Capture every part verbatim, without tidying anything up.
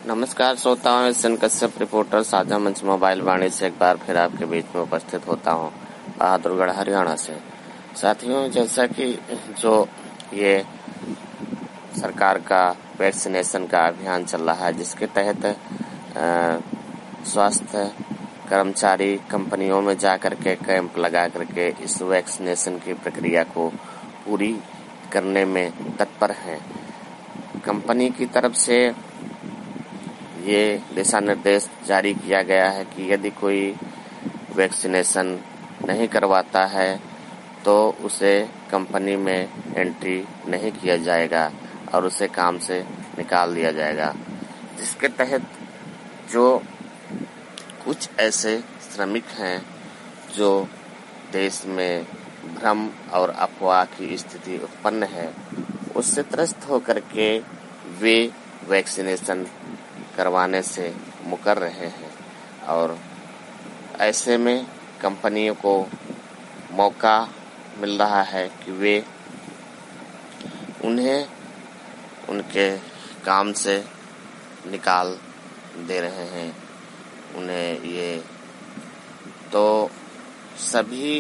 नमस्कार श्रोताओं, S Kashyap reporter साझा मंच मोबाइल वाणी से एक बार फिर आपके बीच में उपस्थित होता हूं, बहादुरगढ़ हरियाणा से। साथियों, जैसा कि जो ये सरकार का वैक्सीनेशन का अभियान चल रहा है, जिसके तहत स्वास्थ्य कर्मचारी कंपनियों में जा करके कैंप लगा करके इस वैक्सीनेशन की प्रक्रिया को पूरी करने में तत्पर हैं। कंपनी की तरफ से ये दिशा निर्देश जारी किया गया है कि यदि कोई वैक्सीनेशन नहीं करवाता है तो उसे कंपनी में एंट्री नहीं किया जाएगा और उसे काम से निकाल दिया जाएगा। जिसके तहत जो कुछ ऐसे श्रमिक हैं जो देश में भ्रम और अफवाह की स्थिति उत्पन्न है, उससे त्रस्त होकर के वे वैक्सीनेशन करवाने से मुकर रहे हैं और ऐसे में कंपनियों को मौका मिल रहा है कि वे उन्हें उनके काम से निकाल दे रहे हैं। उन्हें ये तो सभी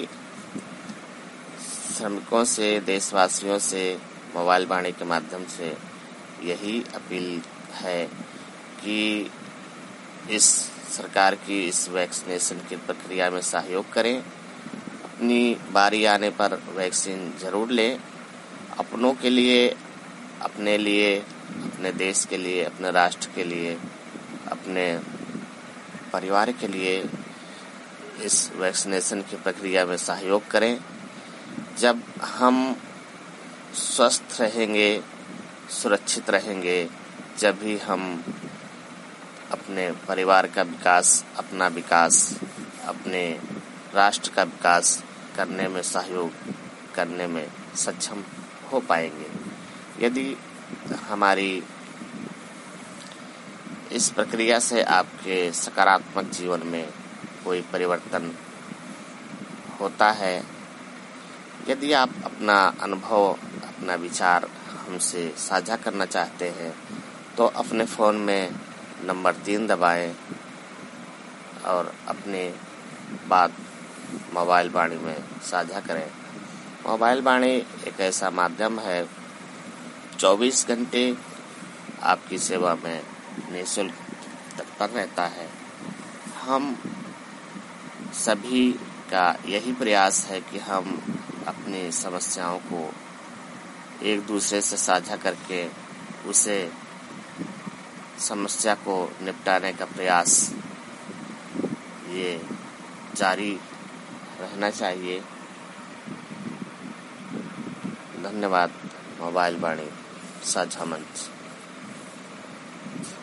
श्रमिकों से, देशवासियों से मोबाइल वाणी के माध्यम से यही अपील है कि इस सरकार की इस वैक्सीनेशन की प्रक्रिया में सहयोग करें। अपनी बारी आने पर वैक्सीन जरूर लें। अपनों के लिए, अपने लिए, अपने देश के लिए, अपने राष्ट्र के लिए, अपने परिवार के लिए इस वैक्सीनेशन की प्रक्रिया में सहयोग करें। जब हम स्वस्थ रहेंगे, सुरक्षित रहेंगे, जब भी हम अपने परिवार का विकास, अपना विकास, अपने राष्ट्र का विकास करने में सहयोग करने में सक्षम हो पाएंगे। यदि हमारी इस प्रक्रिया से आपके सकारात्मक जीवन में कोई परिवर्तन होता है, यदि आप अपना अनुभव, अपना विचार हमसे साझा करना चाहते हैं तो अपने फ़ोन में नंबर तीन दबाएं और अपनी बात मोबाइल वाणी में साझा करें। मोबाइल वाणी एक ऐसा माध्यम है चौबीस घंटे आपकी सेवा में निःशुल्क तत्पर रहता है। हम सभी का यही प्रयास है कि हम अपनी समस्याओं को एक दूसरे से साझा करके उसे समस्या को निपटाने का प्रयास ये जारी रहना चाहिए। धन्यवाद। मोबाइल वाणी साझा मंच।